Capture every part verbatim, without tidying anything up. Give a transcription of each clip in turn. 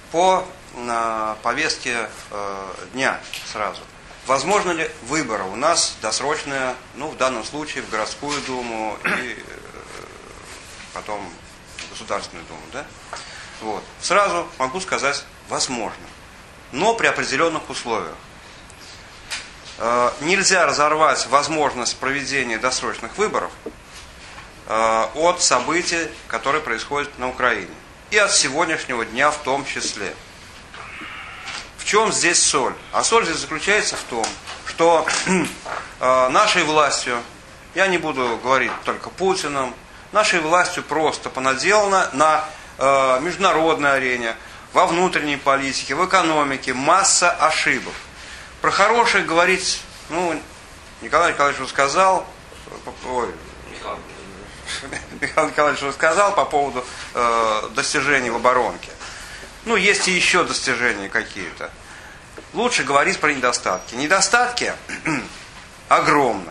по повестке дня сразу. Возможно ли выборы у нас досрочные, ну, в данном случае в городскую думу и потом в Государственную думу, да? Вот. Сразу могу сказать, возможно, но при определенных условиях. Нельзя разорвать возможность проведения досрочных выборов от событий, которые происходят на Украине. И от сегодняшнего дня в том числе. В чем здесь соль? А соль здесь заключается в том, что нашей властью, я не буду говорить только Путиным, нашей властью просто понаделано на международной арене, во внутренней политике, в экономике масса ошибок. Про хорошее говорить, ну, Николай Николаевич уже сказал, ой, Михаил Николаевич уже сказал по поводу э, достижений в оборонке. Ну, есть и еще достижения какие-то. Лучше говорить про недостатки. Недостатки огромны.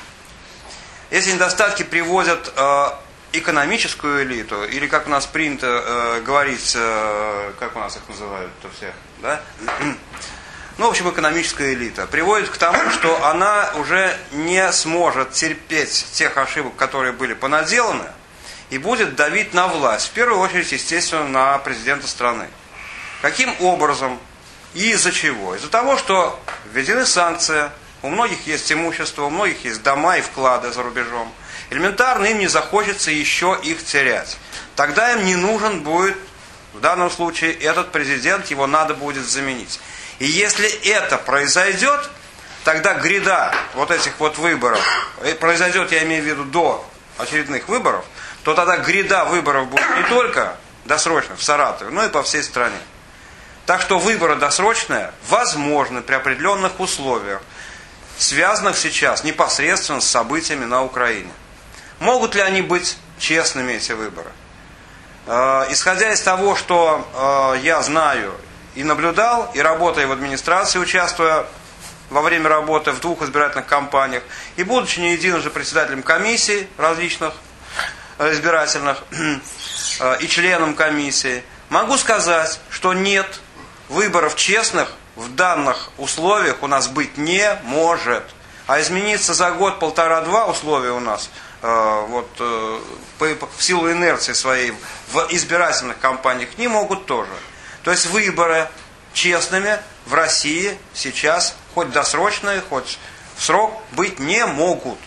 Эти недостатки приводят э, экономическую элиту, или как у нас принято э, говорить, э, как у нас их называют-то все, да? Ну, в общем, экономическая элита приводит к тому, что она уже не сможет терпеть тех ошибок, которые были понаделаны, и будет давить на власть. В первую очередь, естественно, на президента страны. Каким образом и из-за чего? Из-за того, что введены санкции, у многих есть имущество, у многих есть дома и вклады за рубежом. Элементарно им не захочется еще их терять. Тогда им не нужен будет, в данном случае, этот президент, его надо будет заменить. И если это произойдет, тогда гряда вот этих вот выборов, произойдет, я имею в виду, до очередных выборов, то тогда гряда выборов будет не только досрочных в Саратове, но и по всей стране. Так что выборы досрочные возможны при определенных условиях, связанных сейчас непосредственно с событиями на Украине. Могут ли они быть честными, эти выборы? Э, исходя из того, что э, я знаю и наблюдал, и работая в администрации, участвуя во время работы в двух избирательных кампаниях, и будучи не единожды председателем комиссий различных избирательных и членом комиссии, могу сказать, что нет, выборов честных в данных условиях у нас быть не может. А измениться за год, полтора-два условия у нас, вот, в силу инерции своей в избирательных кампаниях не могут тоже. То есть выборы честными в России сейчас, хоть досрочные, хоть в срок, быть не могут.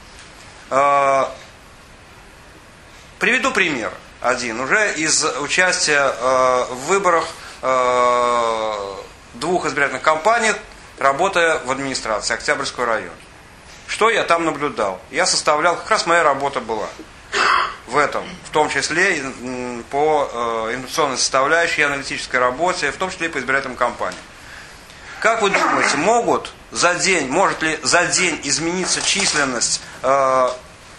Приведу пример один. Уже из участия в выборах двух избирательных кампаний, работая в администрации Октябрьского района. Что я там наблюдал? Я составлял, как раз моя работа была в этом, в том числе по э, информационной составляющей и аналитической работе, в том числе и по избирательным кампаниям. Как вы думаете, могут за день, может ли за день измениться численность э,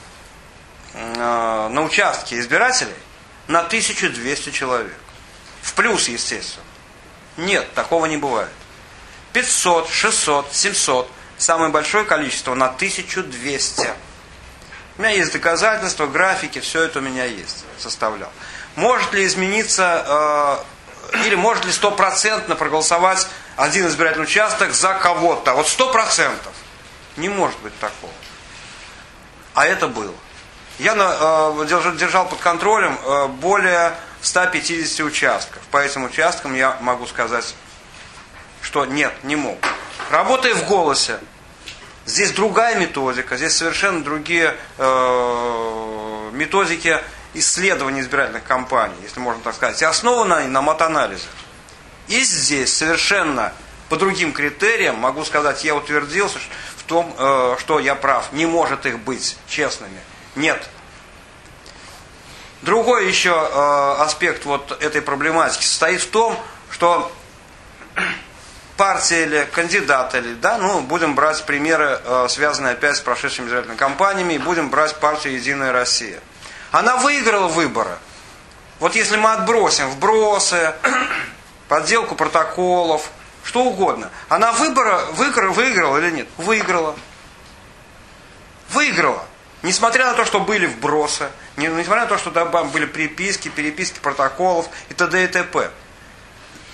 э, на участке избирателей на тысячу двести человек? В плюс, естественно. Нет, такого не бывает. пятьсот, шестьсот, семьсот. Самое большое количество на тысячу двести. У меня есть доказательства, графики, все это у меня есть, составлял. Может ли измениться, э, или может ли стопроцентно проголосовать один избирательный участок за кого-то? Вот сто процентов. Не может быть такого. А это было. Я э, держал, держал под контролем э, более ста пятидесяти участков. По этим участкам я могу сказать, что нет, не могут. Работая в «Голосе», здесь другая методика, здесь совершенно другие э, методики исследования избирательных кампаний, если можно так сказать, и основаны они на матанализе. И здесь совершенно по другим критериям, могу сказать, я утвердился в том, э, что я прав, не может их быть честными. Нет. Другой еще э, аспект вот этой проблематики состоит в том, что партия или кандидат, или, да, ну, будем брать примеры, э, связанные опять с прошедшими избирательными кампаниями, и будем брать партию «Единая Россия». Она выиграла выборы. Вот если мы отбросим вбросы, подделку протоколов, что угодно. Она выбора, выиграла, выиграла или нет? Выиграла. Выиграла. Несмотря на то, что были вбросы, несмотря на то, что там были приписки, переписки протоколов и т.д. и т.п.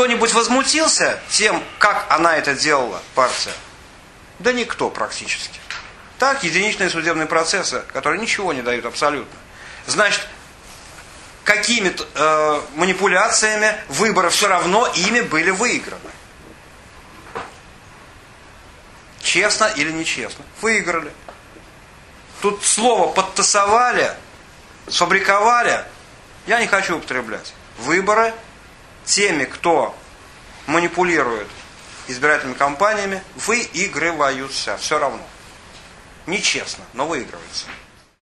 кто-нибудь возмутился тем, как она это делала, партия? Да никто практически. Так, единичные судебные процессы, которые ничего не дают абсолютно. Значит, какими-то э, манипуляциями выборы все равно ими были выиграны. Честно или нечестно? Выиграли. Тут слово подтасовали, сфабриковали, я не хочу употреблять. Выборы теми, кто манипулирует избирательными кампаниями, выигрываются. Все равно. Нечестно, но выигрывается.